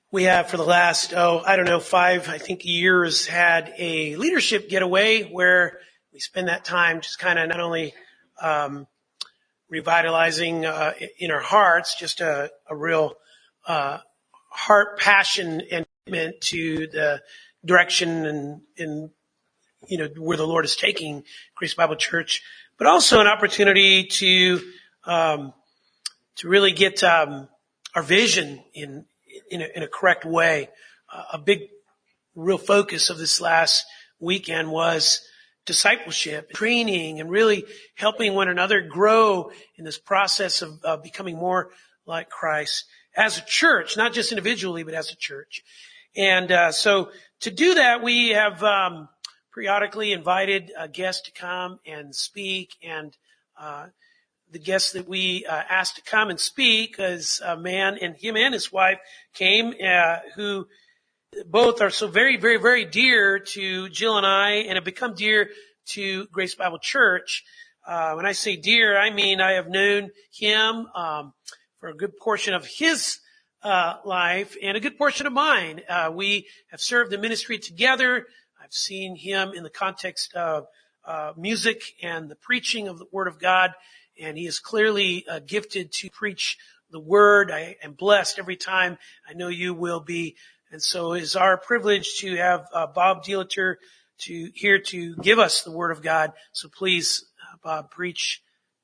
We have for the last, 5, years had a leadership getaway where we spend that time just kind of not only revitalizing in our hearts, just a real heart passion and commitment to the direction and where the Lord is taking Grace Bible Church, but also an opportunity to really get our vision in a correct way. A big, real focus of this last weekend was discipleship, training, and really helping one another grow in this process of becoming more like Christ as a church, not just individually, but as a church. And so to do that, we have periodically invited guests to come and speak, and the guest that we asked to come and speak is a man, and him and his wife came, who both are so very, very, very dear to Jill and I, and have become dear to Grace Bible Church. When I say dear, I mean I have known him for a good portion of his life and a good portion of mine. We have served the ministry together. I've seen him in the context of music and the preaching of the Word of God. And he is clearly gifted to preach the word. I am blessed every time. I know you will be. And so it is our privilege to have Bob Dieleter here to give us the word of God. So please, Bob, preach.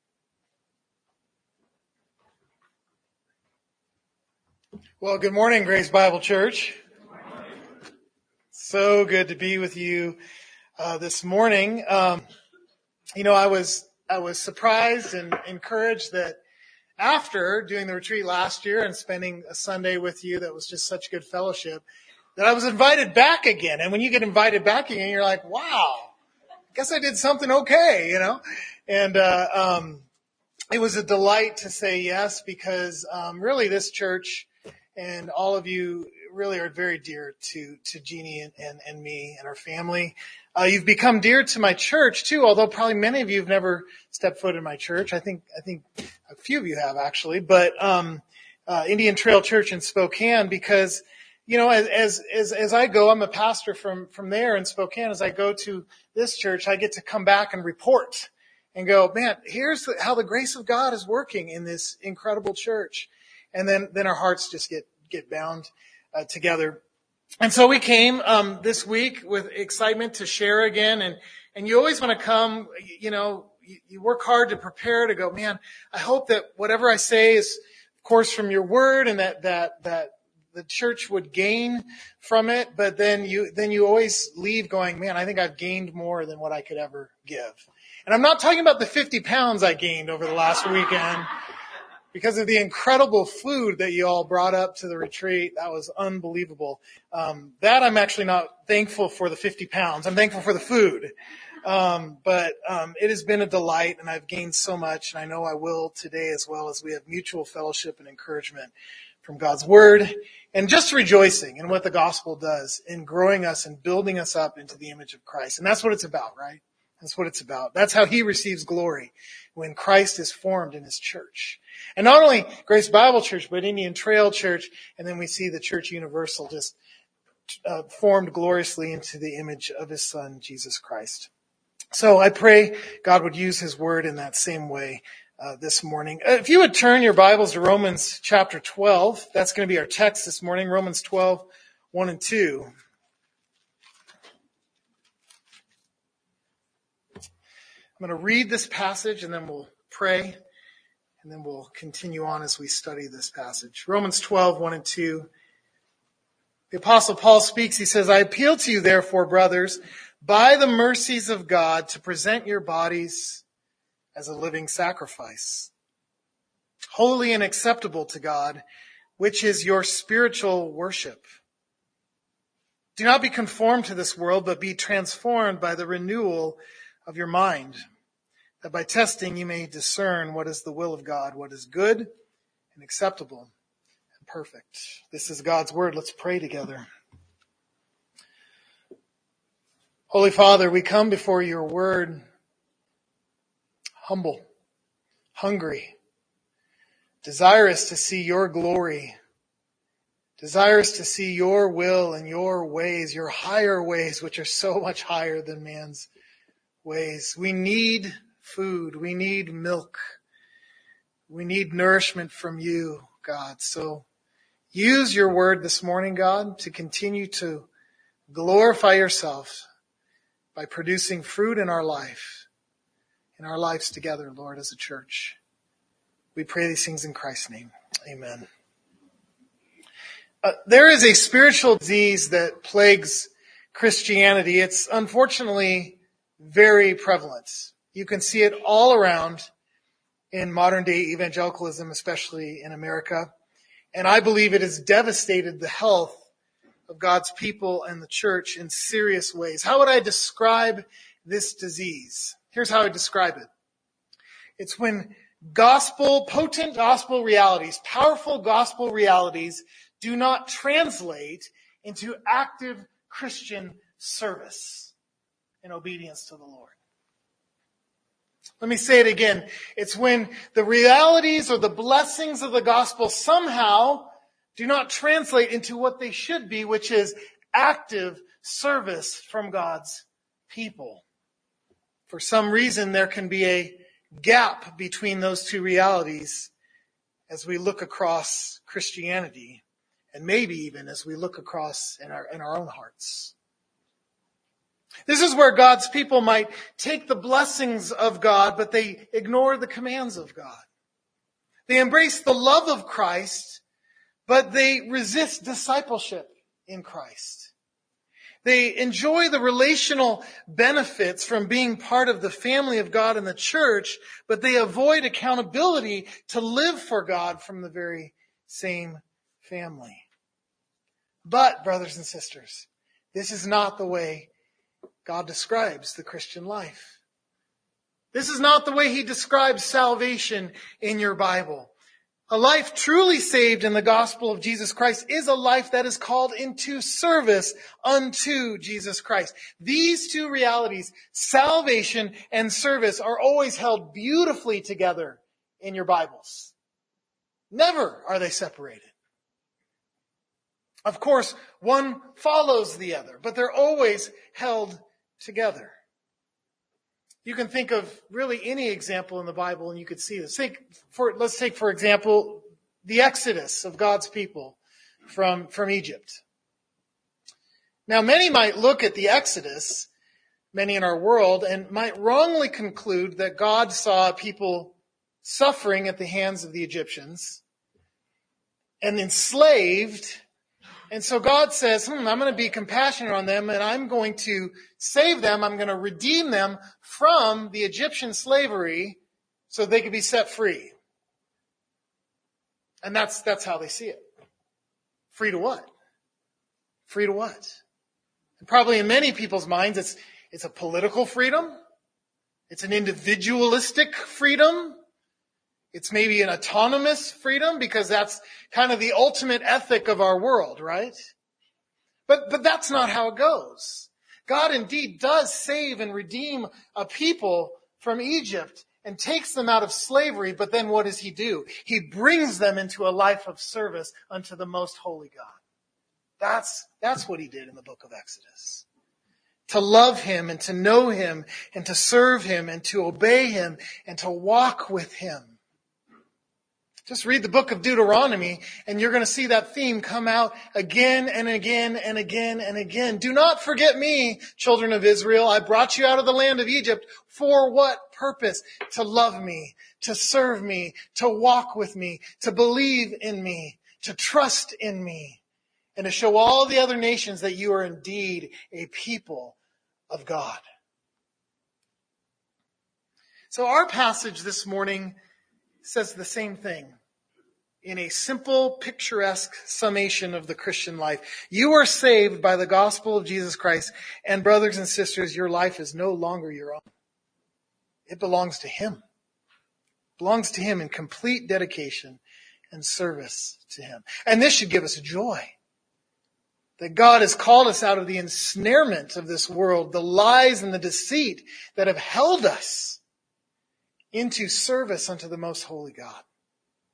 Well, good morning, Grace Bible Church. So good to be with you this morning. I was surprised and encouraged that after doing the retreat last year and spending a Sunday with you that was just such good fellowship, that I was invited back again. And when you get invited back again, you're like, wow, I guess I did something okay, And it was a delight to say yes, because really this church and all of you really are very dear to Jeannie and me and our family. You've become dear to my church too, although probably many of you have never stepped foot in my church. I think a few of you have actually, but Indian Trail Church in Spokane, because as I go, I'm a pastor from there in Spokane. As I go to this church, I get to come back and report and go, man, here's how the grace of God is working in this incredible church. And then our hearts just get bound together. And so we came this week with excitement to share again. And you always want to come, you work hard to prepare to go, man, I hope that whatever I say is, of course, from your word, and that the church would gain from it. But then you always leave going, man, I think I've gained more than what I could ever give. And I'm not talking about the 50 pounds I gained over the last weekend, because of the incredible food that you all brought up to the retreat. That was unbelievable. That I'm actually not thankful for the 50 pounds. I'm thankful for the food. But it has been a delight, and I've gained so much, and I know I will today as well, as we have mutual fellowship and encouragement from God's Word, and just rejoicing in what the gospel does in growing us and building us up into the image of Christ. And that's what it's about, right? That's what it's about. That's how He receives glory, when Christ is formed in His church. And not only Grace Bible Church, but Indian Trail Church, and then we see the Church Universal just formed gloriously into the image of His Son, Jesus Christ. So I pray God would use His Word in that same way this morning. If you would turn your Bibles to Romans chapter 12, that's going to be our text this morning, Romans 12, 1 and 2. I'm going to read this passage, and then we'll pray, and then we'll continue on as we study this passage. Romans 12, 1 and 2. The Apostle Paul speaks. He says, I appeal to you, therefore, brothers, by the mercies of God, to present your bodies as a living sacrifice, holy and acceptable to God, which is your spiritual worship. Do not be conformed to this world, but be transformed by the renewal of your mind, that by testing you may discern what is the will of God, what is good and acceptable and perfect. This is God's word. Let's pray together. Holy Father, we come before your word humble, hungry, desirous to see your glory desirous to see your will and your ways, your higher ways, which are so much higher than man's ways. We need food. We need milk. We need nourishment from you, God. So use your word this morning, God, to continue to glorify yourself by producing fruit in our life, in our lives together, Lord, as a church. We pray these things in Christ's name. Amen. There is a spiritual disease that plagues Christianity. It's unfortunately very prevalent. You can see it all around in modern day evangelicalism, especially in America. And I believe it has devastated the health of God's people and the church in serious ways. How would I describe this disease? Here's how I describe it. It's when potent gospel realities, powerful gospel realities do not translate into active Christian service and obedience to the Lord. Let me say it again. It's when the realities or the blessings of the gospel somehow do not translate into what they should be, which is active service from God's people. For some reason, there can be a gap between those two realities as we look across Christianity, and maybe even as we look across in our own hearts. This is where God's people might take the blessings of God, but they ignore the commands of God. They embrace the love of Christ, but they resist discipleship in Christ. They enjoy the relational benefits from being part of the family of God in the church, but they avoid accountability to live for God from the very same family. But, brothers and sisters, this is not the way God describes the Christian life. This is not the way He describes salvation in your Bible. A life truly saved in the gospel of Jesus Christ is a life that is called into service unto Jesus Christ. These two realities, salvation and service, are always held beautifully together in your Bibles. Never are they separated. Of course, one follows the other, but they're always held together. You can think of really any example in the Bible and you could see this. Let's take, for example, the Exodus of God's people from Egypt. Now, many might look at the Exodus, many in our world, and might wrongly conclude that God saw people suffering at the hands of the Egyptians and enslaved. And so God says, I'm going to be compassionate on them and I'm going to save them. I'm going to redeem them from the Egyptian slavery so they can be set free. And that's how they see it. Free to what? Free to what? And probably in many people's minds, it's a political freedom. It's an individualistic freedom. It's maybe an autonomous freedom because that's kind of the ultimate ethic of our world, right? But that's not how it goes. God indeed does save and redeem a people from Egypt and takes them out of slavery, but then what does He do? He brings them into a life of service unto the most holy God. That's what He did in the book of Exodus. To love Him and to know Him and to serve Him and to obey Him and to walk with Him. Just read the book of Deuteronomy and you're going to see that theme come out again and again and again and again. Do not forget me, children of Israel. I brought you out of the land of Egypt. For what purpose? To love me, to serve me, to walk with me, to believe in me, to trust in me, and to show all the other nations that you are indeed a people of God. So our passage this morning says the same thing in a simple, picturesque summation of the Christian life. You are saved by the gospel of Jesus Christ, and brothers and sisters, your life is no longer your own. It belongs to Him. It belongs to Him in complete dedication and service to Him. And this should give us joy. That God has called us out of the ensnarement of this world, the lies and the deceit that have held us into service unto the most holy God.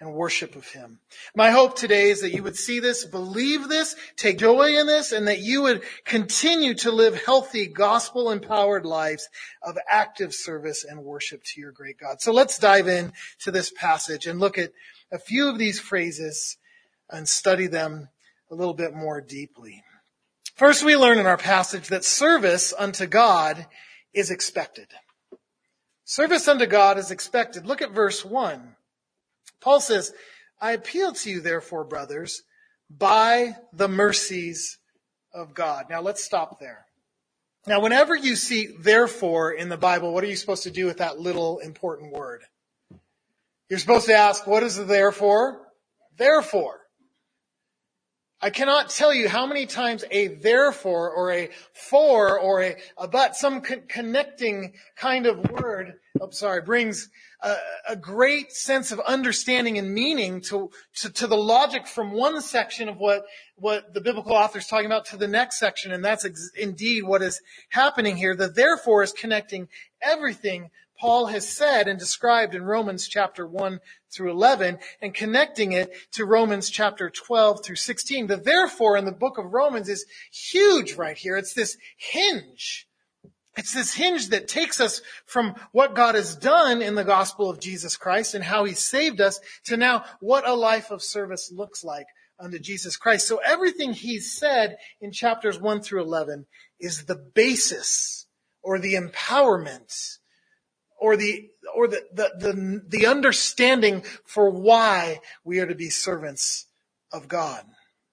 and worship of him. My hope today is that you would see this, believe this, take joy in this, and that you would continue to live healthy, gospel-empowered lives of active service and worship to your great God. So let's dive in to this passage and look at a few of these phrases and study them a little bit more deeply. First, we learn in our passage that service unto God is expected. Service unto God is expected. Look at verse 1. Paul says, I appeal to you, therefore, brothers, by the mercies of God. Now, let's stop there. Now, whenever you see therefore in the Bible, what are you supposed to do with that little important word? You're supposed to ask, what is the therefore? Therefore. I cannot tell you how many times a therefore or a for or a but, some connecting kind of word, brings a great sense of understanding and meaning to the logic from one section of what the biblical author is talking about to the next section. And that's indeed what is happening here. The therefore is connecting everything Paul has said and described in Romans chapter 1 through 11 and connecting it to Romans chapter 12 through 16. The therefore in the book of Romans is huge right here. It's this hinge. It's this hinge that takes us from what God has done in the gospel of Jesus Christ and how he saved us to now what a life of service looks like unto Jesus Christ. So everything he's said in chapters 1 through 11 is the basis or the empowerment or the understanding for why we are to be servants of God.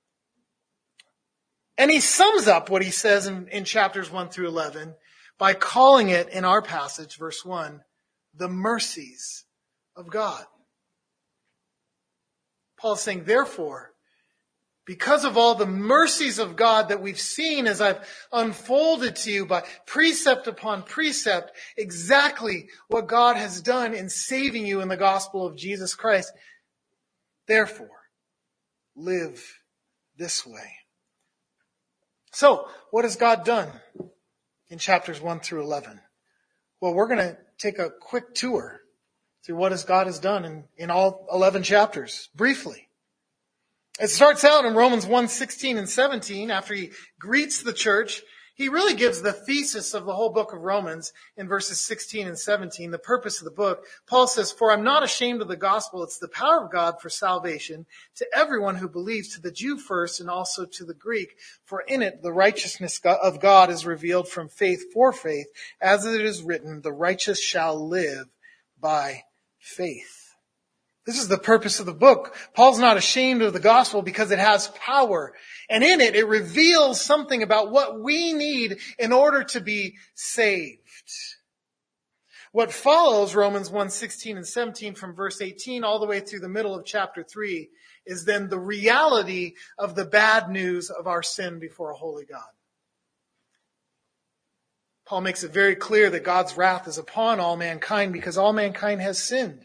And he sums up what he says in chapters 1 through 11 by calling it, in our passage, verse 1, the mercies of God. Paul's saying, therefore, because of all the mercies of God that we've seen as I've unfolded to you by precept upon precept, exactly what God has done in saving you in the gospel of Jesus Christ. Therefore, live this way. So, what has God done in chapters 1 through 11? Well, we're going to take a quick tour through what God has done in all 11 chapters, briefly. It starts out in Romans 1:16 and 17. After he greets the church, he really gives the thesis of the whole book of Romans in verses 16 and 17, the purpose of the book. Paul says, for I'm not ashamed of the gospel. It's the power of God for salvation to everyone who believes, to the Jew first and also to the Greek. For in it the righteousness of God is revealed from faith for faith, as it is written, the righteous shall live by faith. This is the purpose of the book. Paul's not ashamed of the gospel because it has power. And in it, it reveals something about what we need in order to be saved. What follows Romans 1:16 and 17 from verse 18 all the way through the middle of chapter 3 is then the reality of the bad news of our sin before a holy God. Paul makes it very clear that God's wrath is upon all mankind because all mankind has sinned.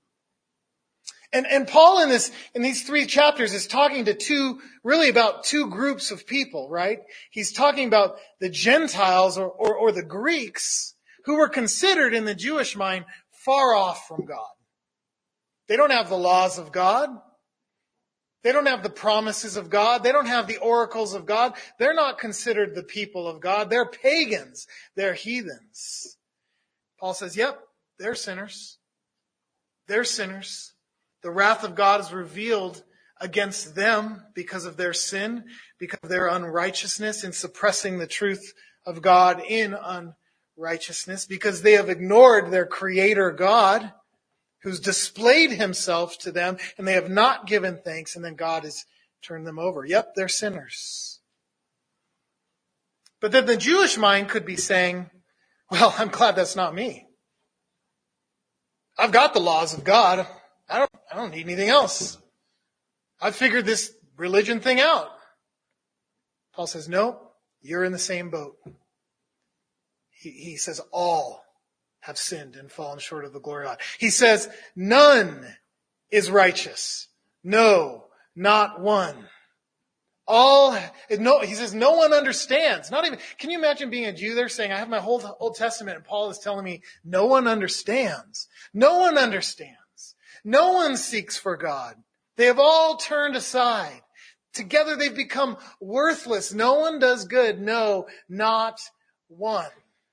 And Paul in these 3 chapters is talking to about two groups of people, right? He's talking about the Gentiles or the Greeks who were considered in the Jewish mind far off from God. They don't have the laws of God. They don't have the promises of God. They don't have the oracles of God. They're not considered the people of God. They're pagans. They're heathens. Paul says, yep, they're sinners. They're sinners. The wrath of God is revealed against them because of their sin, because of their unrighteousness in suppressing the truth of God in unrighteousness, because they have ignored their Creator God, who's displayed himself to them, and they have not given thanks, and then God has turned them over. Yep, they're sinners. But then the Jewish mind could be saying, well, I'm glad that's not me. I've got the laws of God. I don't need anything else. I've figured this religion thing out. Paul says, no, you're in the same boat. He says all have sinned and fallen short of the glory of God. He says none is righteous. No, not one. He says no one understands. Not even, can you imagine being a Jew there saying, I have my whole Old Testament and Paul is telling me no one understands. No one understands. No one seeks for God. They have all turned aside. Together they've become worthless. No one does good. No, not one.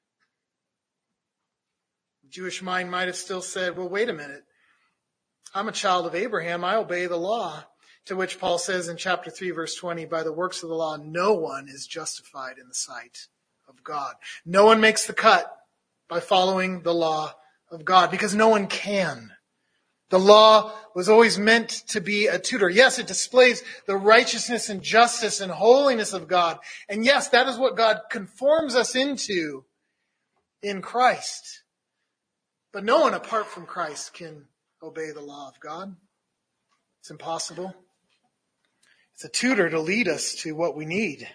The Jewish mind might have still said, well, wait a minute. I'm a child of Abraham. I obey the law. To which Paul says in chapter 3, verse 20, by the works of the law, no one is justified in the sight of God. No one makes the cut by following the law of God because no one can. The law was always meant to be a tutor. Yes, it displays the righteousness and justice and holiness of God. And yes, that is what God conforms us into in Christ. But no one apart from Christ can obey the law of God. It's impossible. It's a tutor to lead us to what we need.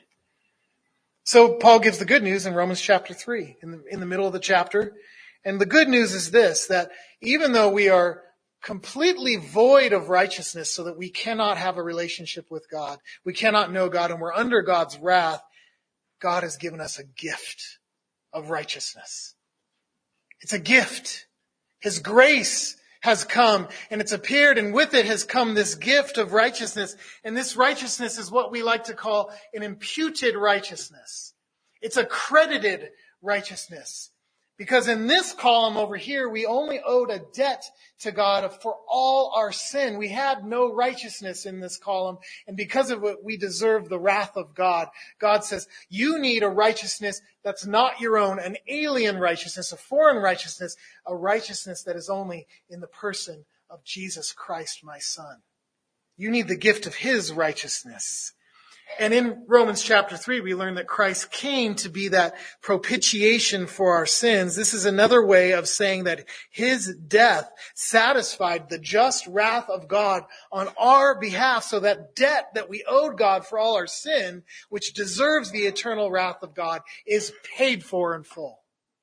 So Paul gives the good news in Romans chapter 3, in the middle of the chapter. And the good news is this, that even though we are completely void of righteousness so that we cannot have a relationship with God, we cannot know God, and we're under God's wrath, God has given us a gift of righteousness. It's a gift. His grace has come and it's appeared, and with it has come this gift of righteousness. And this righteousness is what we like to call an imputed righteousness. It's a credited righteousness. Because in this column over here, we only owed a debt to God for all our sin. We had no righteousness in this column. And because of it, we deserve the wrath of God. God says, you need a righteousness that's not your own, an alien righteousness, a foreign righteousness, a righteousness that is only in the person of Jesus Christ, my Son. You need the gift of His righteousness. And in Romans chapter 3, we learn that Christ came to be that propitiation for our sins. This is another way of saying that His death satisfied the just wrath of God on our behalf, so that debt that we owed God for all our sin, which deserves the eternal wrath of God, is paid for in full.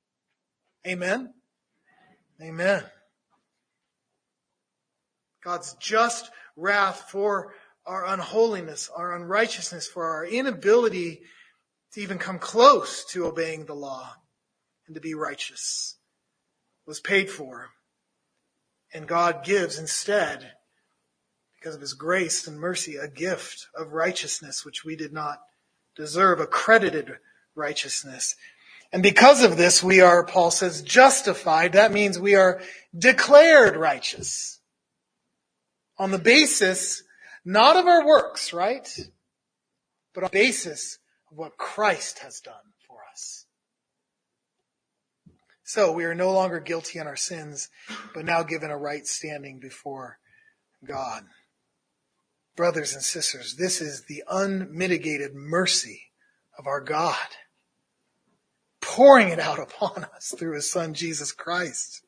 Amen? Amen. God's just wrath for our unholiness, our unrighteousness, for our inability to even come close to obeying the law and to be righteous was paid for. And God gives instead, because of His grace and mercy, a gift of righteousness which we did not deserve, a credited righteousness. And because of this, we are, Paul says, justified. That means we are declared righteous on the basis not of our works, right? But on the basis of what Christ has done for us. So we are no longer guilty in our sins, but now given a right standing before God. Brothers and sisters, this is the unmitigated mercy of our God, pouring it out upon us through His Son, Jesus Christ.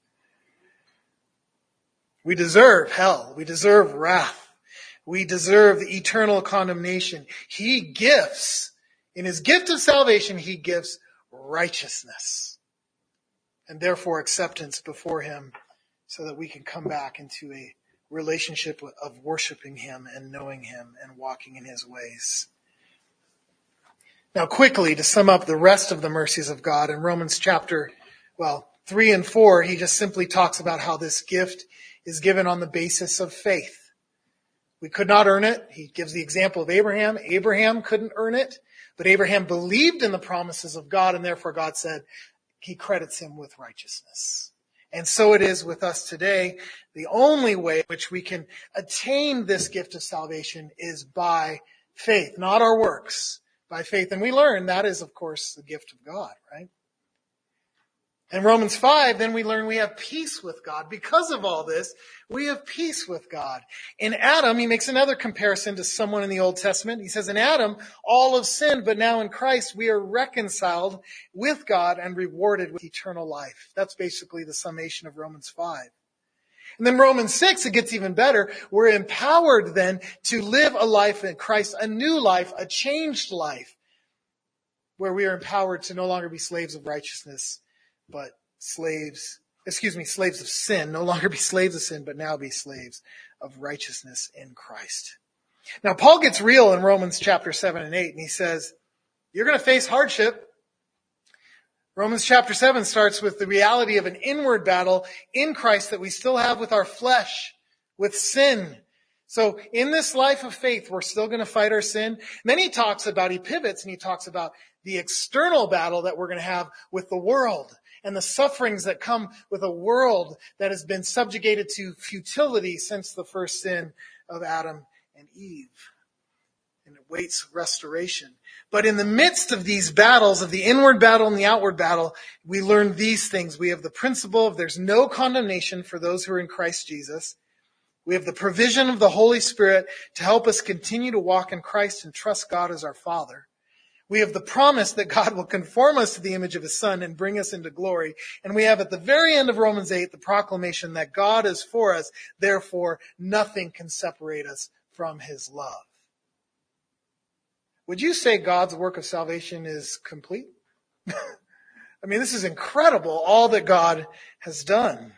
We deserve hell. We deserve wrath. We deserve the eternal condemnation. He gives, in His gift of salvation, He gives righteousness and therefore acceptance before Him, so that we can come back into a relationship of worshiping Him and knowing Him and walking in His ways. Now quickly, to sum up the rest of the mercies of God, in Romans chapter 3 and 4, he just simply talks about how this gift is given on the basis of faith. We could not earn it. He gives the example of Abraham. Abraham couldn't earn it, but Abraham believed in the promises of God, and therefore God said He credits him with righteousness. And so it is with us today. The only way in which we can attain this gift of salvation is by faith, not our works, by faith. And we learn that is, of course, the gift of God, right? In Romans 5, then we learn we have peace with God. Because of all this, we have peace with God. In Adam, he makes another comparison to someone in the Old Testament. He says, in Adam, all have sinned, but now in Christ, we are reconciled with God and rewarded with eternal life. That's basically the summation of Romans 5. And then Romans 6, it gets even better. We're empowered then to live a life in Christ, a new life, a changed life, where we are empowered to no longer be slaves of righteousness, but slaves of sin, no longer be slaves of sin, but now be slaves of righteousness in Christ. Now, Paul gets real in Romans chapter 7 and 8, and he says, you're going to face hardship. Romans chapter 7 starts with the reality of an inward battle in Christ that we still have with our flesh. with sin. So in this life of faith, we're still going to fight our sin. And then he pivots and he talks about the external battle that we're going to have with the world and the sufferings that come with a world that has been subjugated to futility since the first sin of Adam and Eve. And it waits restoration. But in the midst of these battles, of the inward battle and the outward battle, we learn these things. We have the principle of there's no condemnation for those who are in Christ Jesus. We have the provision of the Holy Spirit to help us continue to walk in Christ and trust God as our Father. We have the promise that God will conform us to the image of His Son and bring us into glory. And we have at the very end of Romans 8 the proclamation that God is for us, therefore nothing can separate us from His love. Would you say God's work of salvation is complete? I mean, this is incredible, all that God has done.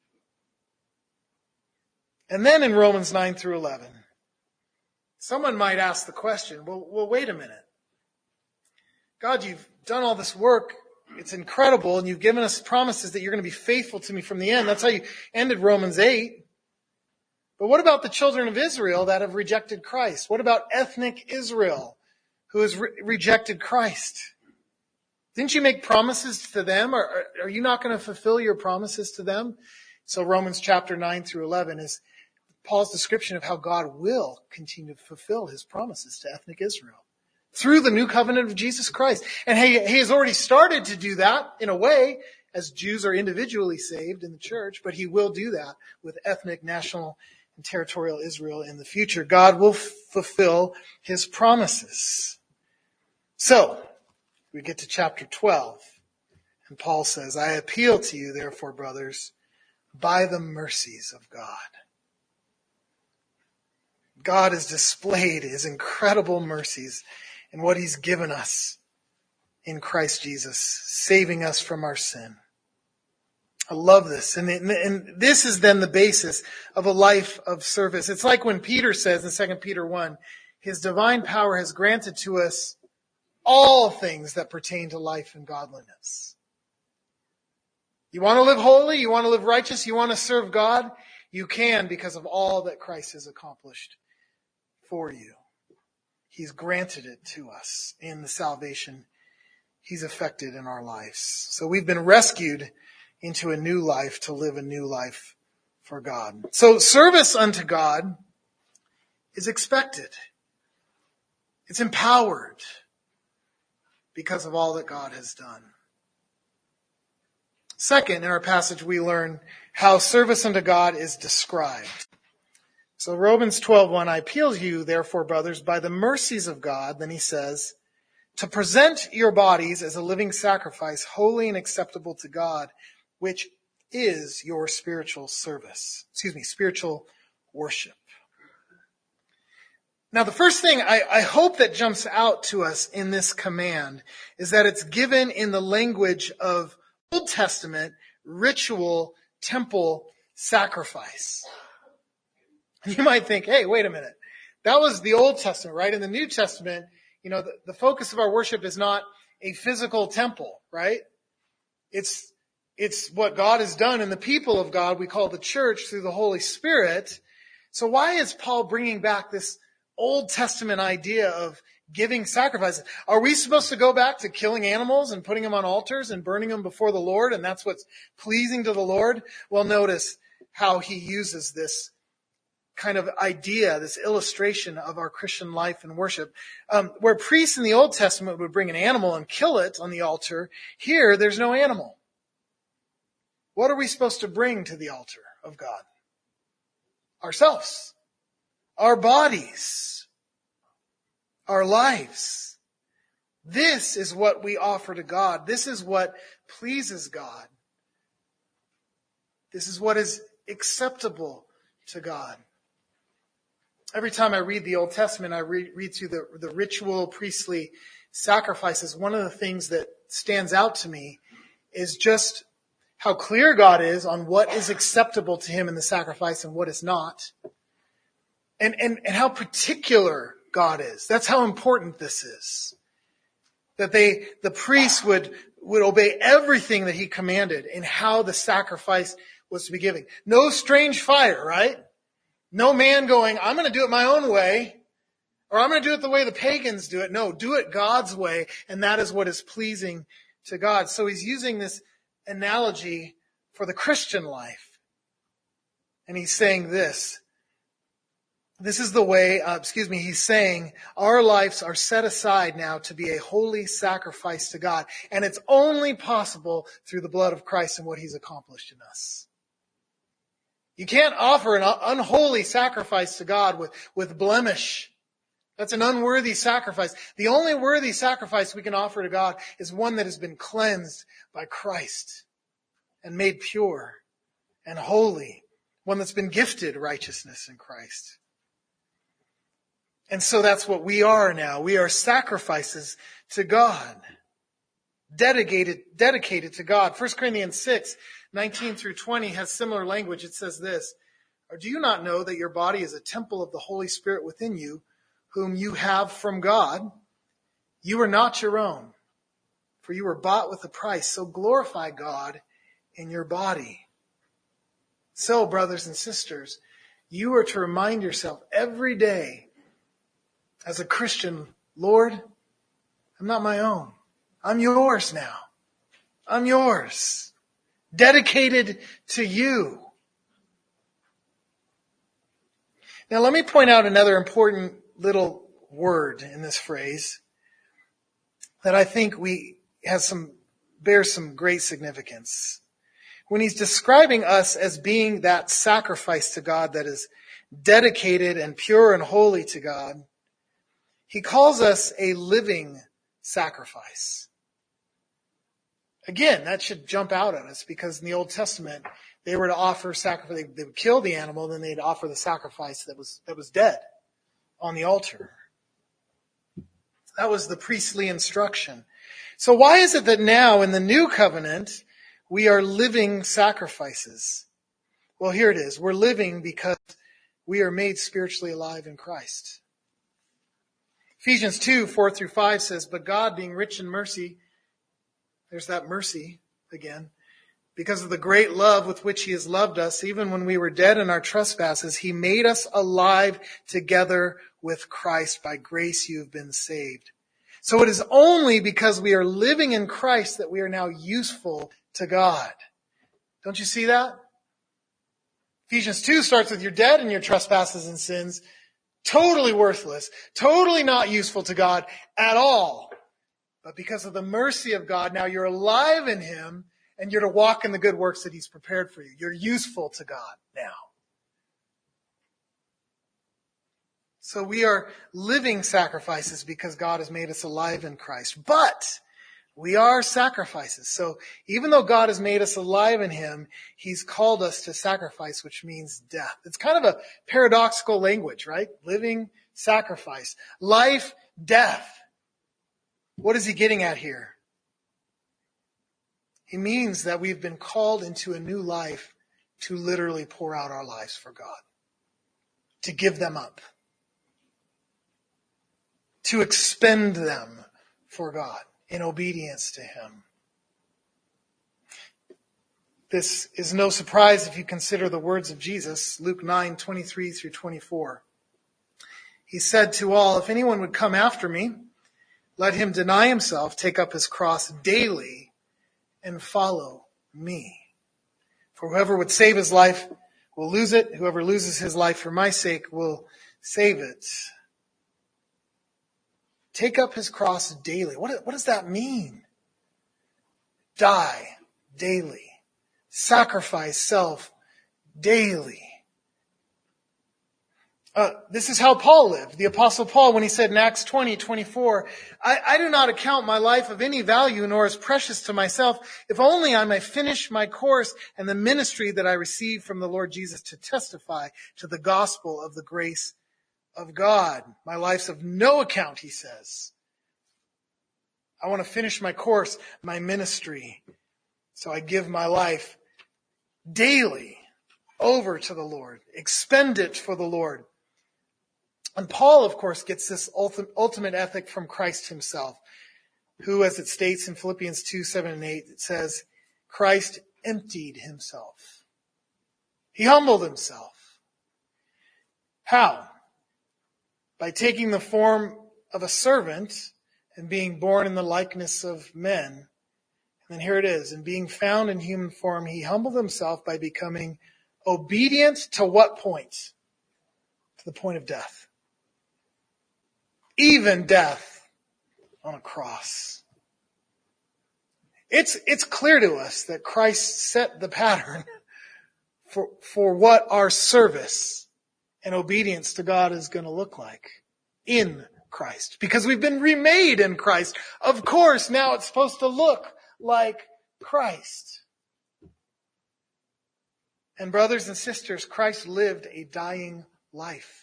And then in Romans 9 through 11, someone might ask the question, well, wait a minute. God, you've done all this work. It's incredible. And you've given us promises that you're going to be faithful to me from the end. That's how you ended Romans 8. But what about the children of Israel that have rejected Christ? What about ethnic Israel who has rejected Christ? Didn't you make promises to them? Or are you not going to fulfill your promises to them? So Romans chapter 9 through 11 is Paul's description of how God will continue to fulfill His promises to ethnic Israel through the new covenant of Jesus Christ. And He has already started to do that in a way as Jews are individually saved in the church, but He will do that with ethnic, national, and territorial Israel in the future. God will fulfill His promises. So, we get to chapter 12, and Paul says, I appeal to you, therefore, brothers, by the mercies of God. God has displayed His incredible mercies in what He's given us in Christ Jesus, saving us from our sin. I love this. And this is then the basis of a life of service. It's like when Peter says in 2 Peter 1, His divine power has granted to us all things that pertain to life and godliness. You want to live holy? You want to live righteous? You want to serve God? You can because of all that Christ has accomplished for you. He's granted it to us in the salvation He's effected in our lives. So we've been rescued into a new life to live a new life for God. So service unto God is expected. It's empowered because of all that God has done. Second, in our passage, we learn how service unto God is described. So Romans 12:1, I appeal to you, therefore, brothers, by the mercies of God, then he says, to present your bodies as a living sacrifice, holy and acceptable to God, which is your spiritual worship. Now, the first thing I hope that jumps out to us in this command is that it's given in the language of Old Testament ritual temple sacrifice. You might think, hey, wait a minute. That was the Old Testament, right? In the New Testament, the focus of our worship is not a physical temple, right? It's what God has done in the people of God, we call the church, through the Holy Spirit. So why is Paul bringing back this Old Testament idea of giving sacrifices? Are we supposed to go back to killing animals and putting them on altars and burning them before the Lord, and that's what's pleasing to the Lord? Well, notice how he uses this kind of idea, this illustration of our Christian life and worship. Where priests in the Old Testament would bring an animal and kill it on the altar, here there's no animal. What are we supposed to bring to the altar of God? Ourselves, our bodies, our lives. This is what we offer to God. This is what pleases God. This is what is acceptable to God. Every time I read the Old Testament, I read through the ritual priestly sacrifices. One of the things that stands out to me is just how clear God is on what is acceptable to Him in the sacrifice and what is not. And how particular God is. That's how important this is. That the priests would obey everything that He commanded in how the sacrifice was to be given. No strange fire, right? No man going, I'm going to do it my own way, or I'm going to do it the way the pagans do it. No, do it God's way, and that is what is pleasing to God. So he's using this analogy for the Christian life. And he's saying this. This is the way, he's saying our lives are set aside now to be a holy sacrifice to God. And it's only possible through the blood of Christ and what he's accomplished in us. You can't offer an unholy sacrifice to God with blemish. That's an unworthy sacrifice. The only worthy sacrifice we can offer to God is one that has been cleansed by Christ and made pure and holy. One that's been gifted righteousness in Christ. And so that's what we are now. We are sacrifices to God. Dedicated to God. 1 Corinthians 6, 19 through 20 has similar language. It says this, or do you not know that your body is a temple of the Holy Spirit within you, whom you have from God? You are not your own, for you were bought with a price. So glorify God in your body. So, brothers and sisters, you are to remind yourself every day as a Christian, Lord, I'm not my own. I'm yours now. I'm yours. Dedicated to you. Now let me point out another important little word in this phrase that I think bears some great significance. When he's describing us as being that sacrifice to God that is dedicated and pure and holy to God, he calls us a living sacrifice. Again, that should jump out at us because in the Old Testament, they were to offer sacrifice. They would kill the animal, then they'd offer the sacrifice that was dead on the altar. That was the priestly instruction. So why is it that now in the new covenant, we are living sacrifices? Well, here it is. We're living because we are made spiritually alive in Christ. Ephesians 2, 4 through 5 says, but God, being rich in mercy, there's that mercy again, because of the great love with which he has loved us, even when we were dead in our trespasses, he made us alive together with Christ. By grace you have been saved. So it is only because we are living in Christ that we are now useful to God. Don't you see that? Ephesians 2 starts with you're dead in your trespasses and sins, totally worthless, totally not useful to God at all. But because of the mercy of God, now you're alive in him and you're to walk in the good works that he's prepared for you. You're useful to God now. So we are living sacrifices because God has made us alive in Christ. But we are sacrifices. So even though God has made us alive in him, he's called us to sacrifice, which means death. It's kind of a paradoxical language, right? Living, sacrifice. Life, death. What is he getting at here? He means that we've been called into a new life to literally pour out our lives for God. To give them up. To expend them for God in obedience to him. This is no surprise if you consider the words of Jesus, Luke 9, 23 through 24. He said to all, if anyone would come after me, let him deny himself, take up his cross daily, and follow me. For whoever would save his life will lose it. Whoever loses his life for my sake will save it. Take up his cross daily. What does that mean? Die daily. Sacrifice self daily. This is how Paul lived. The Apostle Paul, when he said in Acts 20, 24, I do not account my life of any value nor as precious to myself, if only I may finish my course and the ministry that I received from the Lord Jesus to testify to the gospel of the grace of God. My life's of no account, he says. I want to finish my course, my ministry. So I give my life daily over to the Lord. Expend it for the Lord. And Paul, of course, gets this ultimate ethic from Christ himself, who, as it states in Philippians 2, 7 and 8, it says, Christ emptied himself. He humbled himself. How? By taking the form of a servant and being born in the likeness of men. And then here it is. And being found in human form, he humbled himself by becoming obedient to what point? To the point of death. Even death on a cross. It's clear to us that Christ set the pattern for what our service and obedience to God is going to look like in Christ. Because we've been remade in Christ. Of course, now it's supposed to look like Christ. And brothers and sisters, Christ lived a dying life.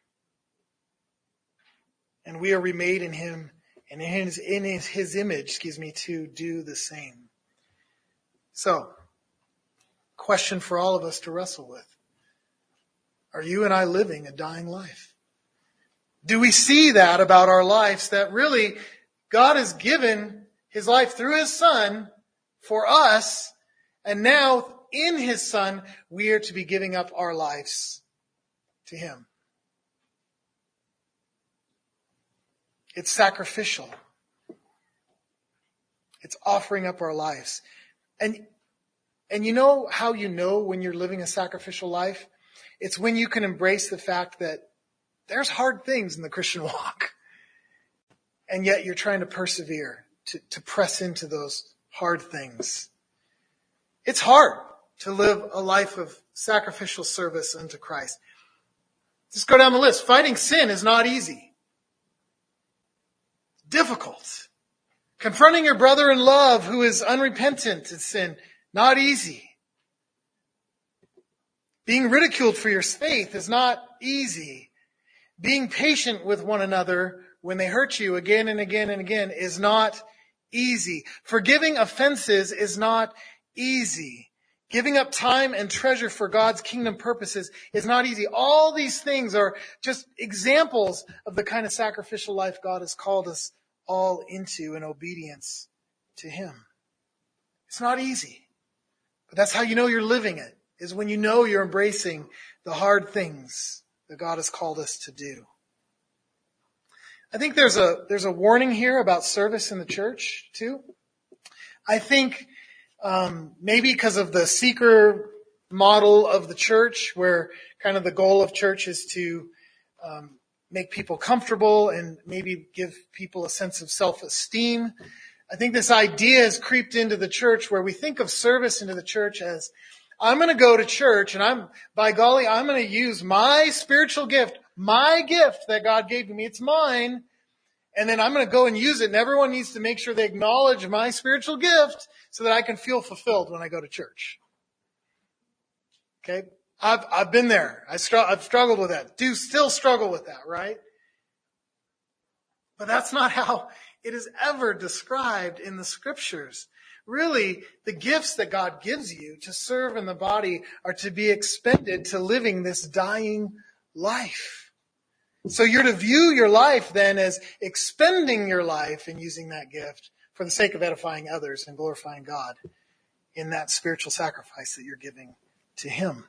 And we are remade in him and in his image, to do the same. So, question for all of us to wrestle with. Are you and I living a dying life? Do we see that about our lives, that really God has given his life through his Son for us, and now in his Son we are to be giving up our lives to him? It's sacrificial. It's offering up our lives. And you know how you know when you're living a sacrificial life? It's when you can embrace the fact that there's hard things in the Christian walk. And yet you're trying to persevere, to press into those hard things. It's hard to live a life of sacrificial service unto Christ. Just go down the list. Fighting sin is not easy. Difficult. Confronting your brother in love who is unrepentant in sin, not easy. Being ridiculed for your faith is not easy. Being patient with one another when they hurt you again and again and again is not easy. Forgiving offenses is not easy. Giving up time and treasure for God's kingdom purposes is not easy. All these things are just examples of the kind of sacrificial life God has called us all into in obedience to him. It's not easy. But that's how you know you're living it, is when you know you're embracing the hard things that God has called us to do. I think there's a warning here about service in the church too. I think maybe because of the seeker model of the church, where kind of the goal of church is to make people comfortable and maybe give people a sense of self-esteem. I think this idea has creeped into the church where we think of service into the church as, I'm going to go to church and I'm going to use my spiritual gift, my gift that God gave me. It's mine. And then I'm going to go and use it. And everyone needs to make sure they acknowledge my spiritual gift so that I can feel fulfilled when I go to church. Okay? I've been there. I've struggled with that. Do still struggle with that, right? But that's not how it is ever described in the scriptures. Really, the gifts that God gives you to serve in the body are to be expended to living this dying life. So you're to view your life then as expending your life and using that gift for the sake of edifying others and glorifying God in that spiritual sacrifice that you're giving to him.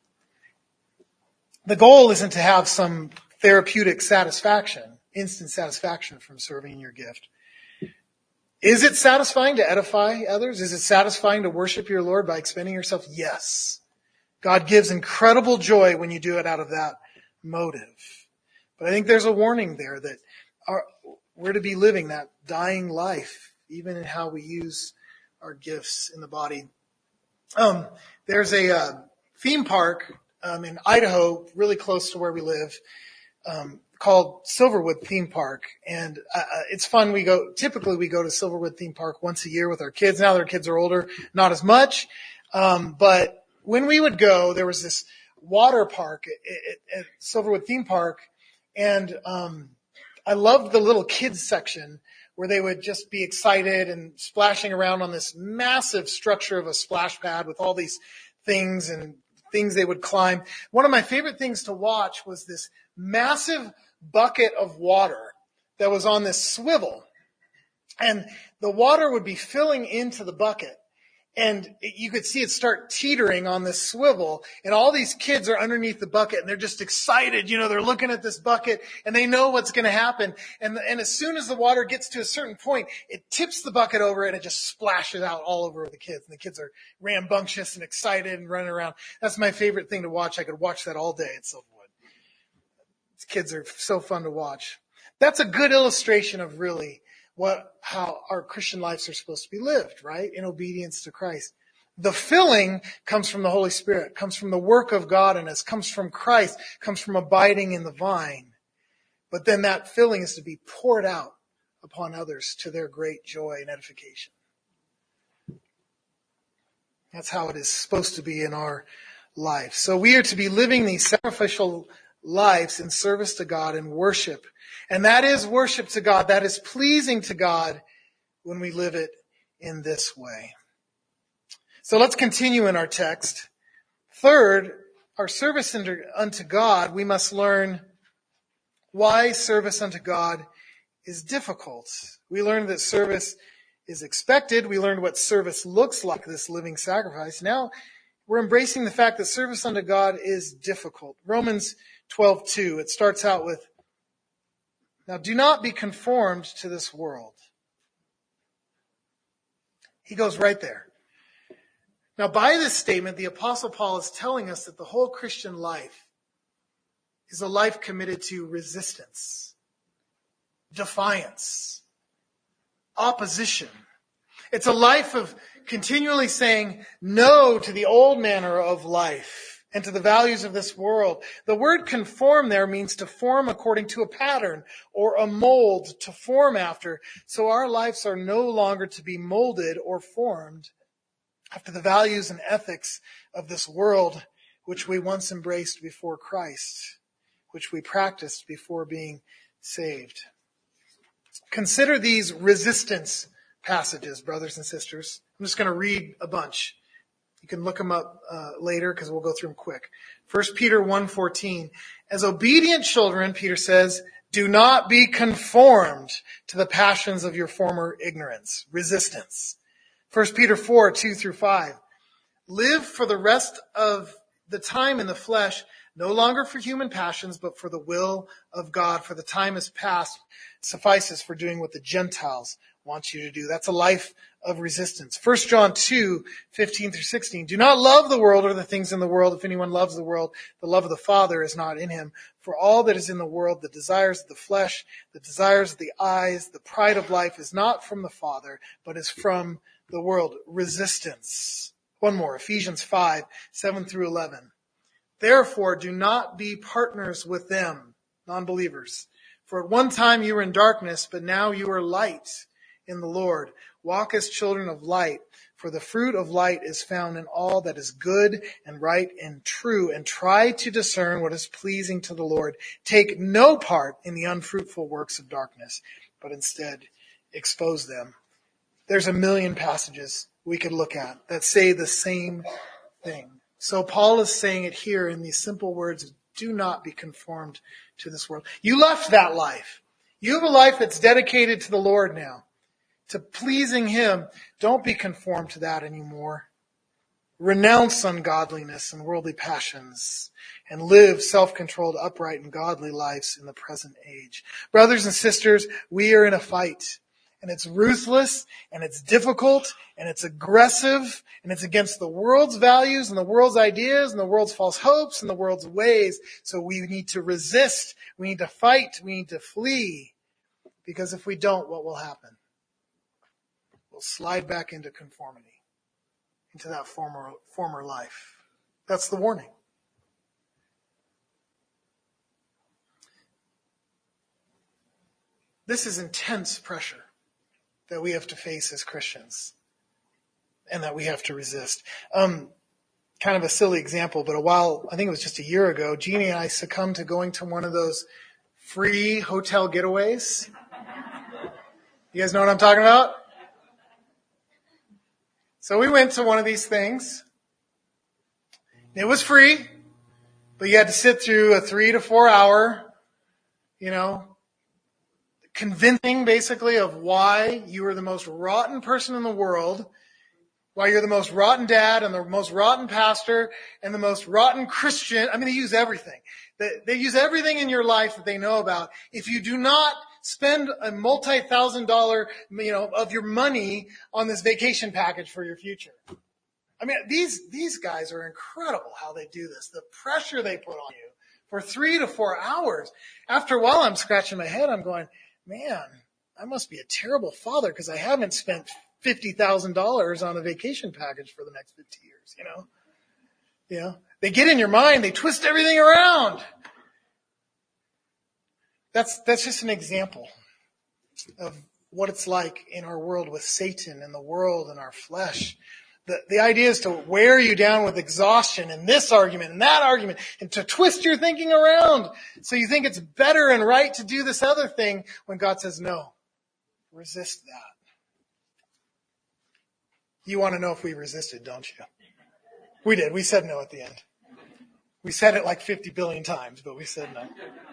The goal isn't to have some therapeutic satisfaction, instant satisfaction from serving in your gift. Is it satisfying to edify others? Is it satisfying to worship your Lord by expending yourself? Yes. God gives incredible joy when you do it out of that motive. But I think there's a warning there that we're to be living that dying life, even in how we use our gifts in the body. There's a theme park in Idaho, really close to where we live, called Silverwood Theme Park. And it's fun. Typically we go to Silverwood Theme Park once a year with our kids. Now that our kids are older, not as much. But when we would go, there was this water park at Silverwood Theme Park. And I loved the little kids section where they would just be excited and splashing around on this massive structure of a splash pad with all these things and things they would climb. One of my favorite things to watch was this massive bucket of water that was on this swivel. And the water would be filling into the bucket. And you could see it start teetering on this swivel, and all these kids are underneath the bucket, and they're just excited. They're looking at this bucket, and they know what's going to happen. And as soon as the water gets to a certain point, it tips the bucket over, and it just splashes out all over the kids. And the kids are rambunctious and excited and running around. That's my favorite thing to watch. I could watch that all day at Silverwood. These kids are so fun to watch. That's a good illustration of really how our Christian lives are supposed to be lived, right? In obedience to Christ. The filling comes from the Holy Spirit, comes from the work of God in us, comes from Christ, comes from abiding in the vine. But then that filling is to be poured out upon others to their great joy and edification. That's how it is supposed to be in our life. So we are to be living these sacrificial lives in service to God and worship. And that is worship to God. That is pleasing to God when we live it in this way. So let's continue in our text. Third, our service unto God, we must learn why service unto God is difficult. We learned that service is expected. We learned what service looks like, this living sacrifice. Now we're embracing the fact that service unto God is difficult. Romans 12:2, it starts out with, "Now do not be conformed to this world." He goes right there. Now by this statement, the Apostle Paul is telling us that the whole Christian life is a life committed to resistance, defiance, opposition. It's a life of continually saying no to the old manner of life and to the values of this world. The word conform there means to form according to a pattern or a mold to form after. So our lives are no longer to be molded or formed after the values and ethics of this world, which we once embraced before Christ, which we practiced before being saved. Consider these resistance passages, brothers and sisters. I'm just going to read a bunch. You can look them up later because we'll go through them quick. 1 Peter 1:14. As obedient children, Peter says, do not be conformed to the passions of your former ignorance. Resistance. 1 Peter 4:2-5. Live for the rest of the time in the flesh, no longer for human passions, but for the will of God. For the time is past, suffices for doing what the Gentiles want you to do. That's a life of resistance. 1 John 2:15-16. Do not love the world or the things in the world. If anyone loves the world, the love of the Father is not in him. For all that is in the world, the desires of the flesh, the desires of the eyes, the pride of life is not from the Father, but is from the world. Resistance. One more, Ephesians 5:7-11. Therefore, do not be partners with them, non-believers. For at one time you were in darkness, but now you are light in the Lord. Walk as children of light, for the fruit of light is found in all that is good and right and true, and try to discern what is pleasing to the Lord. Take no part in the unfruitful works of darkness, but instead expose them. There's a million passages we could look at that say the same thing. So Paul is saying it here in these simple words, do not be conformed to this world. You left that life. You have a life that's dedicated to the Lord now, to pleasing Him. Don't be conformed to that anymore. Renounce ungodliness and worldly passions and live self-controlled, upright, and godly lives in the present age. Brothers and sisters, we are in a fight. And it's ruthless, and it's difficult, and it's aggressive, and it's against the world's values, and the world's ideas, and the world's false hopes, and the world's ways. So we need to resist, we need to fight, we need to flee. Because if we don't, what will happen? We'll slide back into conformity, into that former life. That's the warning. This is intense pressure that we have to face as Christians and that we have to resist. Kind of a silly example, but I think it was just a year ago, Jeannie and I succumbed to going to one of those free hotel getaways. You guys know what I'm talking about? So we went to one of these things. It was free, but you had to sit through a 3 to 4 hour, convincing basically of why you were the most rotten person in the world While you're the most rotten dad and the most rotten pastor and the most rotten Christian. I mean, they use everything. They use everything in your life that they know about. If you do not spend a multi-$1,000, of your money on this vacation package for your future. I mean, these guys are incredible how they do this. The pressure they put on you for 3 to 4 hours. After a while, I'm scratching my head. I'm going, man, I must be a terrible father because I haven't spent $50,000 on a vacation package for the next 50 years, They get in your mind. They twist everything around. That's just an example of what it's like in our world with Satan and the world and our flesh. The idea is to wear you down with exhaustion and this argument and that argument and to twist your thinking around so you think it's better and right to do this other thing when God says no. Resist that. You want to know if we resisted, don't you? We did. We said no at the end. We said it like 50 billion times, but we said no.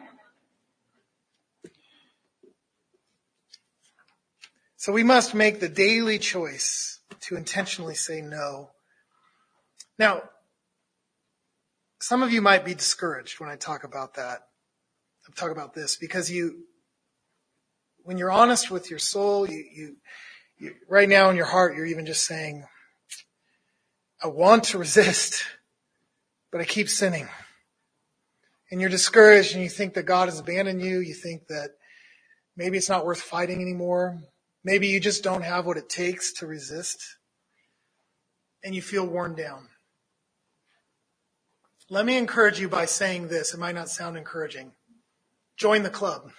So we must make the daily choice to intentionally say no. Now, some of you might be discouraged when I talk about that. I talk about this because when you're honest with your soul, you right now in your heart, you're even just saying, I want to resist, but I keep sinning. And you're discouraged and you think that God has abandoned you. You think that maybe it's not worth fighting anymore. Maybe you just don't have what it takes to resist. And you feel worn down. Let me encourage you by saying this. It might not sound encouraging. Join the club.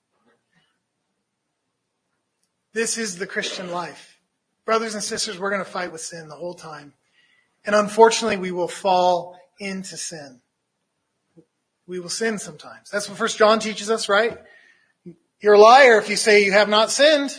This is the Christian life. Brothers and sisters, we're going to fight with sin the whole time. And unfortunately, we will fall into sin. We will sin sometimes. That's what 1 John teaches us, right? You're a liar if you say you have not sinned.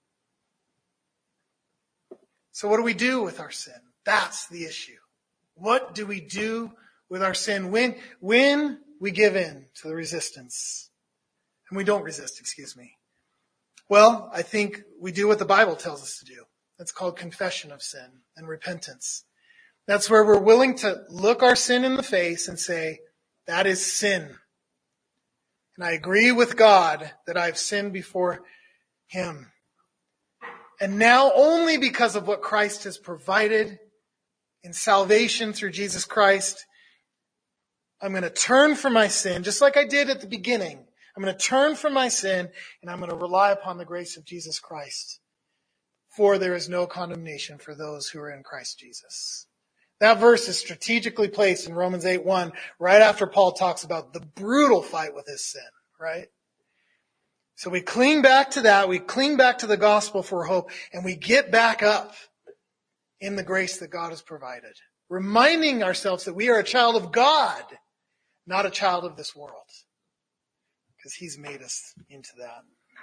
So what do we do with our sin? That's the issue. What do we do with our sin when we give in to the resistance? And we don't resist, Well, I think we do what the Bible tells us to do. That's called confession of sin and repentance. That's where we're willing to look our sin in the face and say, that is sin. And I agree with God that I've sinned before Him. And now only because of what Christ has provided in salvation through Jesus Christ, I'm going to turn from my sin, just like I did at the beginning. I'm going to turn from my sin and I'm going to rely upon the grace of Jesus Christ. For there is no condemnation for those who are in Christ Jesus. That verse is strategically placed in Romans 8:1, right after Paul talks about the brutal fight with his sin, right? So we cling back to that, we cling back to the gospel for hope, and we get back up in the grace that God has provided. Reminding ourselves that we are a child of God, not a child of this world. Because He's made us into that.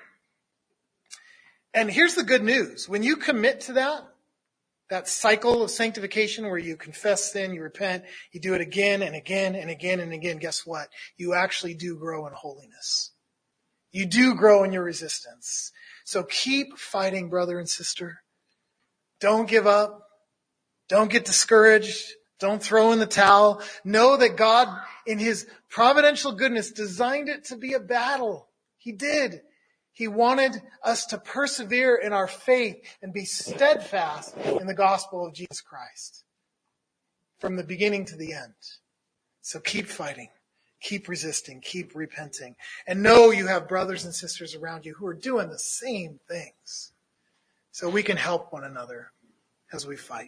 And here's the good news. When you commit to that cycle of sanctification where you confess sin, you repent, you do it again and again and again and again, guess what? You actually do grow in holiness. You do grow in your resistance. So keep fighting, brother and sister. Don't give up. Don't get discouraged. Don't throw in the towel. Know that God, in His providential goodness, designed it to be a battle. He did. He wanted us to persevere in our faith and be steadfast in the gospel of Jesus Christ from the beginning to the end. So keep fighting. Keep resisting, keep repenting. And know you have brothers and sisters around you who are doing the same things. So we can help one another as we fight.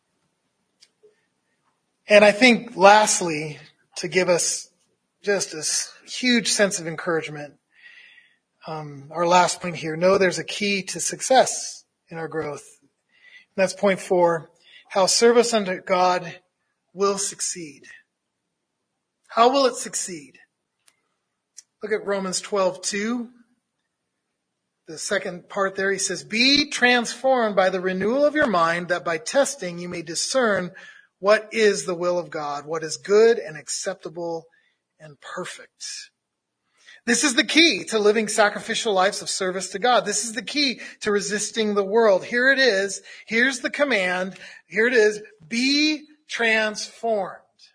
And I think lastly, to give us just this huge sense of encouragement, our last point here, know there's a key to success in our growth. And that's point 4, how service unto God will succeed. How will it succeed? Look at Romans 12:2. The second part there, he says, be transformed by the renewal of your mind, that by testing you may discern what is the will of God, what is good and acceptable and perfect. This is the key to living sacrificial lives of service to God. This is the key to resisting the world. Here it is. Here's the command. Here it is. Be transformed.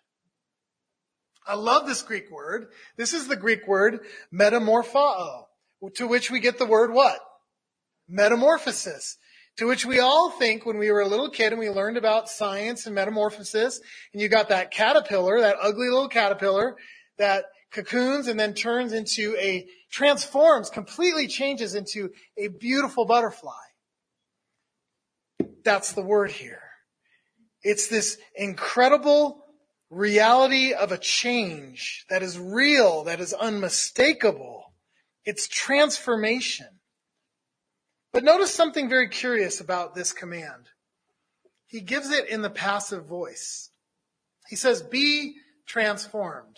I love this Greek word. This is the Greek word metamorphao, to which we get the word what? Metamorphosis. To which we all think when we were a little kid and we learned about science and metamorphosis, and you got that caterpillar, that ugly little caterpillar, that cocoons and then transforms, completely changes into a beautiful butterfly. That's the word here. It's this incredible reality of a change that is real, that is unmistakable. It's transformation. But notice something very curious about this command. He gives it in the passive voice. He says, be transformed.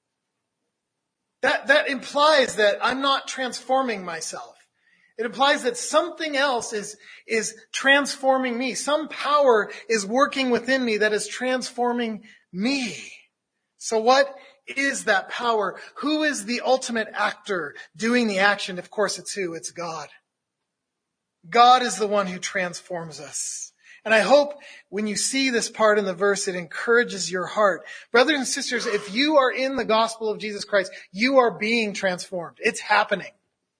That implies that I'm not transforming myself. It implies that something else is transforming me. Some power is working within me that is transforming me. So what is that power? Who is the ultimate actor doing the action? Of course, it's who? It's God. God is the one who transforms us. And I hope when you see this part in the verse, it encourages your heart. Brothers and sisters, if you are in the gospel of Jesus Christ, you are being transformed. It's happening.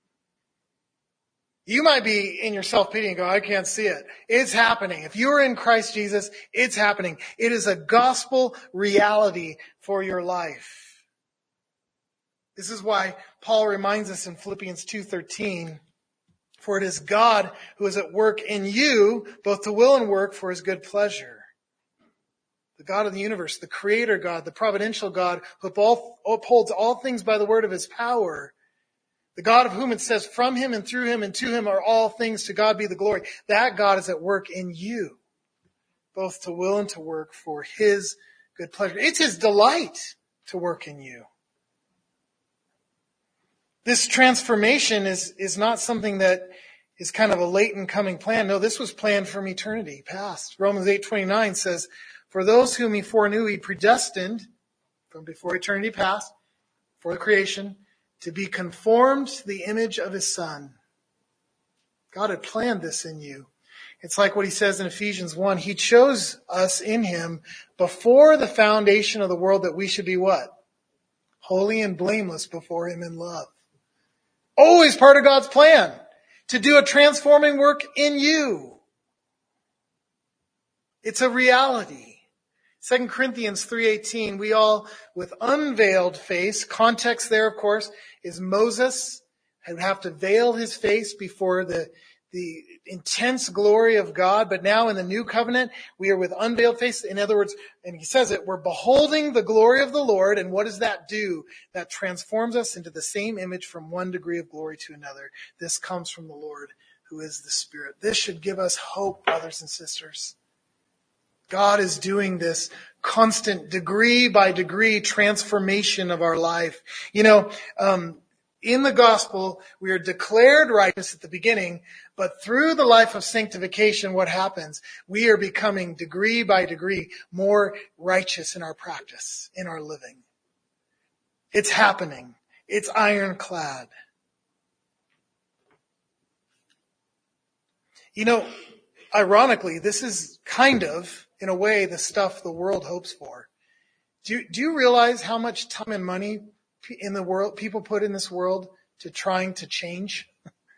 You might be in your self-pity and go, I can't see it. It's happening. If you are in Christ Jesus, it's happening. It is a gospel reality for your life. This is why Paul reminds us in Philippians 2:13, for it is God who is at work in you, both to will and work for his good pleasure. The God of the universe, the creator God, the providential God, who upholds all things by the word of his power. The God of whom it says, from him and through him and to him are all things, to God be the glory. That God is at work in you, both to will and to work for his good pleasure. It's his delight to work in you. This transformation is not something that is kind of a latent coming plan. No, this was planned from eternity past. Romans 8:29 says, for those whom he foreknew, he predestined from before eternity past, for the creation, to be conformed to the image of his Son. God had planned this in you. It's like what he says in Ephesians 1. He chose us in him before the foundation of the world that we should be what? Holy and blameless before him in love. Always part of God's plan to do a transforming work in you. It's a reality. 2 Corinthians 3:18, we all with unveiled face, context there, of course, is Moses would have to veil his face before the intense glory of God. But now in the new covenant, we are with unveiled face. In other words, and he says it, we're beholding the glory of the Lord. And what does that do? That transforms us into the same image from one degree of glory to another. This comes from the Lord, who is the Spirit. This should give us hope, brothers and sisters. God is doing this constant degree by degree transformation of our life. In the gospel, we are declared righteous at the beginning, but through the life of sanctification, what happens? We are becoming degree by degree more righteous in our practice, in our living. It's happening. It's ironclad. Ironically, this is kind of, in a way, the stuff the world hopes for. Do you realize how much time and money in the world people put in this world to trying to change?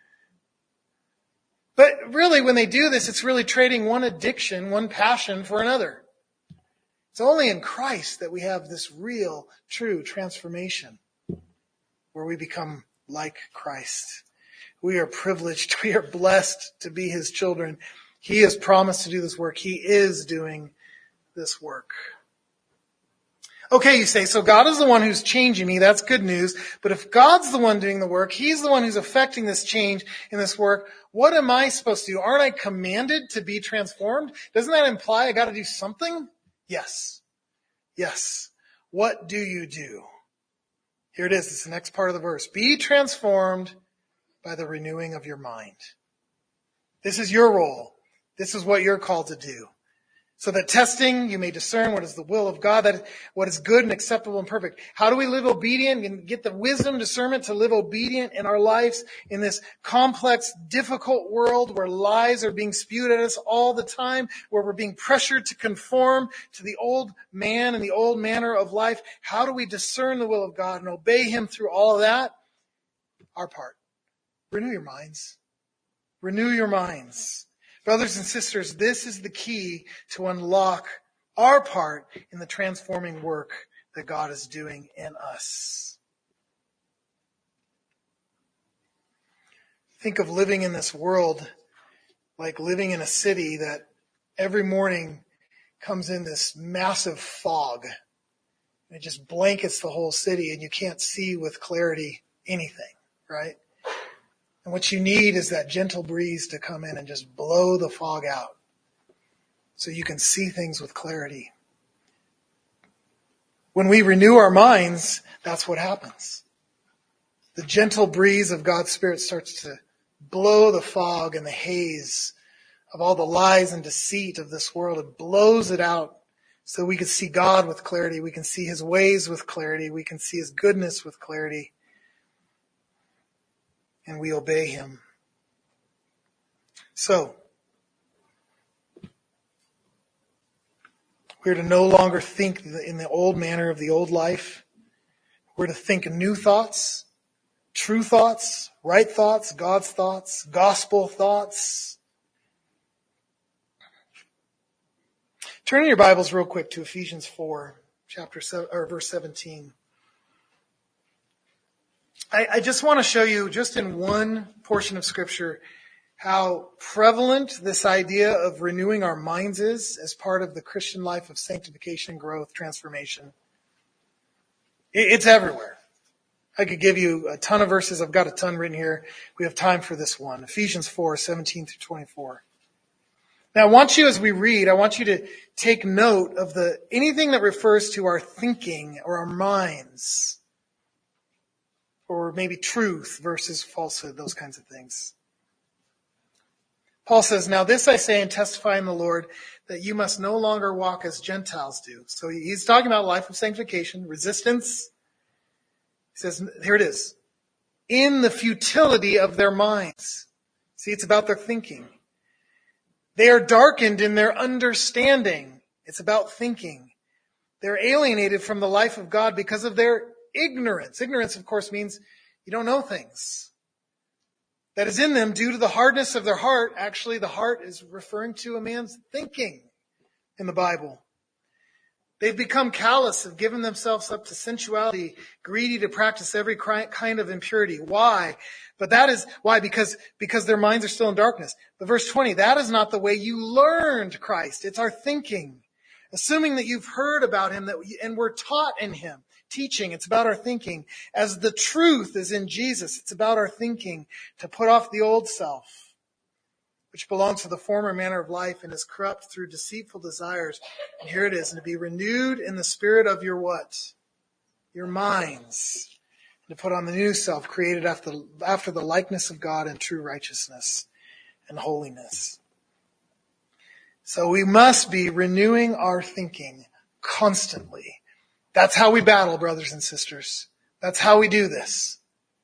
But really, when they do this, it's really trading one addiction, one passion for another. It's only in Christ that we have this real, true transformation where we become like Christ. We are privileged. We are blessed to be his children. He has promised to do this work. He is doing this work. Okay, you say, so God is the one who's changing me. That's good news. But if God's the one doing the work, he's the one who's affecting this change in this work, what am I supposed to do? Aren't I commanded to be transformed? Doesn't that imply I got to do something? Yes. Yes. What do you do? Here it is. It's the next part of the verse. Be transformed by the renewing of your mind. This is your role. This is what you're called to do. So that testing, you may discern what is the will of God, that what is good and acceptable and perfect. How do we live obedient and get the wisdom, discernment to live obedient in our lives in this complex, difficult world where lies are being spewed at us all the time, where we're being pressured to conform to the old man and the old manner of life? How do we discern the will of God and obey Him through all of that? Our part. Renew your minds. Renew your minds. Brothers and sisters, this is the key to unlock our part in the transforming work that God is doing in us. Think of living in this world like living in a city that every morning comes in this massive fog. It just blankets the whole city and you can't see with clarity anything, right? And what you need is that gentle breeze to come in and just blow the fog out so you can see things with clarity. When we renew our minds, that's what happens. The gentle breeze of God's Spirit starts to blow the fog and the haze of all the lies and deceit of this world. It blows it out so we can see God with clarity. We can see His ways with clarity. We can see His goodness with clarity. And we obey Him. So, we're to no longer think in the old manner of the old life. We're to think new thoughts, true thoughts, right thoughts, God's thoughts, gospel thoughts. Turn in your Bibles real quick to Ephesians 4, verse 17. I just want to show you, just in one portion of Scripture, how prevalent this idea of renewing our minds is as part of the Christian life of sanctification, growth, transformation. It's everywhere. I could give you a ton of verses. I've got a ton written here. We have time for this one. Ephesians 4, 17 through 24. Now, I want you, as we read, I want you to take note of anything that refers to our thinking or our minds, or maybe truth versus falsehood, those kinds of things. Paul says, "Now this I say and testify in the Lord, that you must no longer walk as Gentiles do." So he's talking about life of sanctification, resistance. He says, here it is. "In the futility of their minds." See, it's about their thinking. "They are darkened in their understanding." It's about thinking. "They're alienated from the life of God because of their ignorance." Ignorance, of course, means you don't know things. "That is in them due to the hardness of their heart." Actually, the heart is referring to a man's thinking in the Bible. "They've become callous, have given themselves up to sensuality, greedy to practice every kind of impurity." Why? But that is why, because their minds are still in darkness. But verse 20, "That is not the way you learned Christ." It's our thinking. "Assuming that you've heard about Him and were taught in Him." Teaching, it's about our thinking. "As the truth is in Jesus," it's about our thinking, to put off the old self, which belongs to the former manner of life and is corrupt through deceitful desires. And here it is, "and to be renewed in the spirit of your" what? Your minds. "And to put on the new self, created after the likeness of God in true righteousness and holiness." So we must be renewing our thinking constantly. That's how we battle, brothers and sisters. That's how we do this.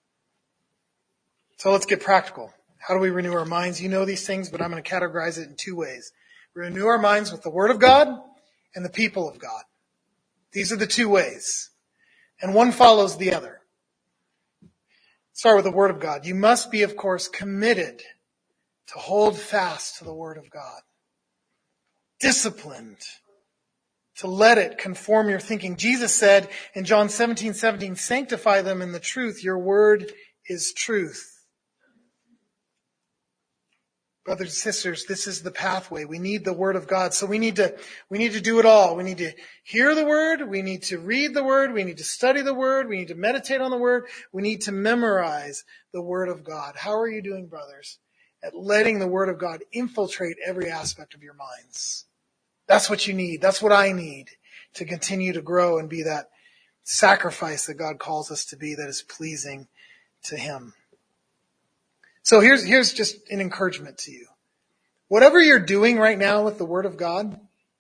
So let's get practical. How do we renew our minds? You know these things, but I'm going to categorize it in two ways. We renew our minds with the Word of God and the people of God. These are the two ways. And one follows the other. Start with the Word of God. You must be, of course, committed to hold fast to the Word of God. Disciplined to let it conform your thinking. Jesus said in John 17:17, "Sanctify them in the truth. Your word is truth." Brothers and sisters, this is the pathway. We need the Word of God. So we need to do it all. We need to hear the Word. We need to read the Word. We need to study the Word. We need to meditate on the Word. We need to memorize the Word of God. How are you doing, brothers, at letting the Word of God infiltrate every aspect of your minds? That's what you need. That's what I need to continue to grow and be that sacrifice that God calls us to be, that is pleasing to Him. So here's just an encouragement to you. Whatever you're doing right now with the Word of God,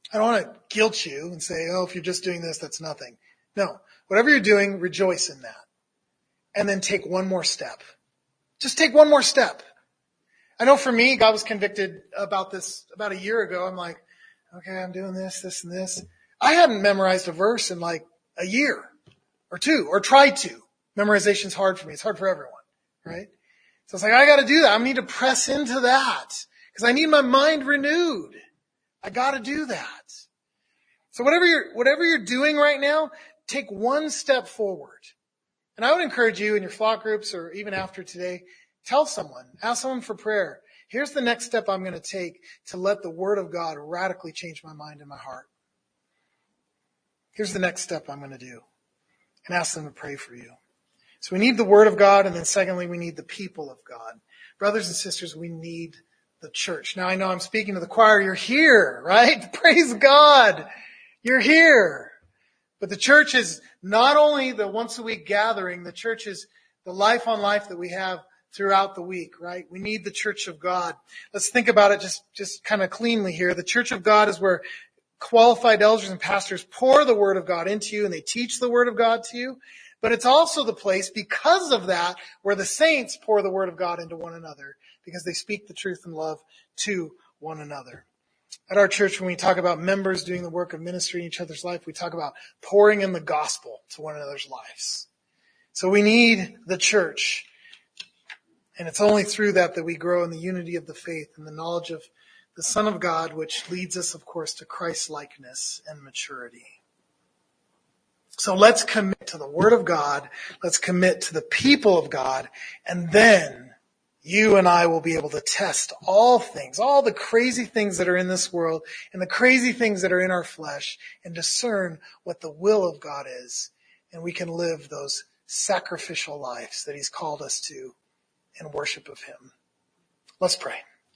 I don't want to guilt you and say, oh, if you're just doing this, that's nothing. No. Whatever you're doing, rejoice in that. And then take one more step. Just take one more step. I know for me, God was convicted about this about a year ago. I'm like, okay, I'm doing this, this, and this. I hadn't memorized a verse in like a year or two, or tried to. Memorization's hard for me. It's hard for everyone, right? So it's like, I got to do that. I need to press into that because I need my mind renewed. I got to do that. So whatever you're doing right now, take one step forward. And I would encourage you in your flock groups or even after today, tell someone, ask someone for prayer. Here's the next step I'm going to take to let the Word of God radically change my mind and my heart. Here's the next step I'm going to do. And ask them to pray for you. So we need the Word of God, and then secondly, we need the people of God. Brothers and sisters, we need the church. Now I know I'm speaking to the choir. You're here, right? Praise God. You're here. But the church is not only the once a week gathering, the church is the life on life that we have throughout the week, right? We need the church of God. Let's think about it just kind of cleanly here. The church of God is where qualified elders and pastors pour the Word of God into you and they teach the Word of God to you. But it's also the place, because of that, where the saints pour the Word of God into one another because they speak the truth in love to one another. At our church, when we talk about members doing the work of ministry in each other's life, we talk about pouring in the gospel to one another's lives. So we need the church. And it's only through that we grow in the unity of the faith and the knowledge of the Son of God, which leads us, of course, to Christ-likeness and maturity. So let's commit to the Word of God. Let's commit to the people of God. And then you and I will be able to test all things, all the crazy things that are in this world and the crazy things that are in our flesh, and discern what the will of God is. And we can live those sacrificial lives that He's called us to in worship of Him. Let's pray.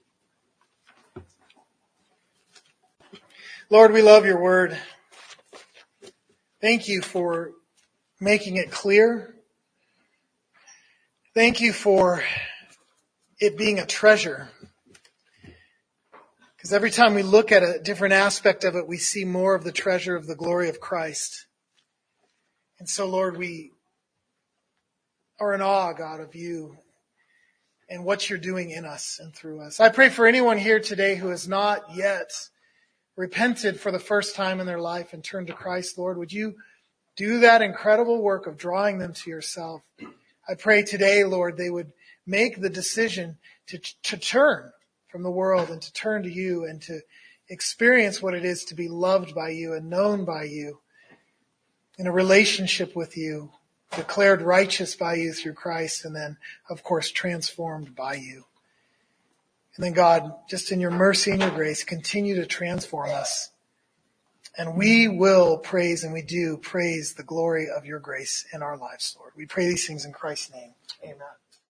Lord, we love your word. Thank you for making it clear. Thank you for it being a treasure. Because every time we look at a different aspect of it, we see more of the treasure of the glory of Christ. And so, Lord, we are in awe, God, of you and what you're doing in us and through us. I pray for anyone here today who has not yet repented for the first time in their life and turned to Christ. Lord, would you do that incredible work of drawing them to yourself? I pray today, Lord, they would make the decision to turn from the world and to turn to you and to experience what it is to be loved by you and known by you, in a relationship with you, declared righteous by you through Christ, and then, of course, transformed by you. And then, God, just in your mercy and your grace, continue to transform us. And we will praise, and we do praise the glory of your grace in our lives, Lord. We pray these things in Christ's name. Amen.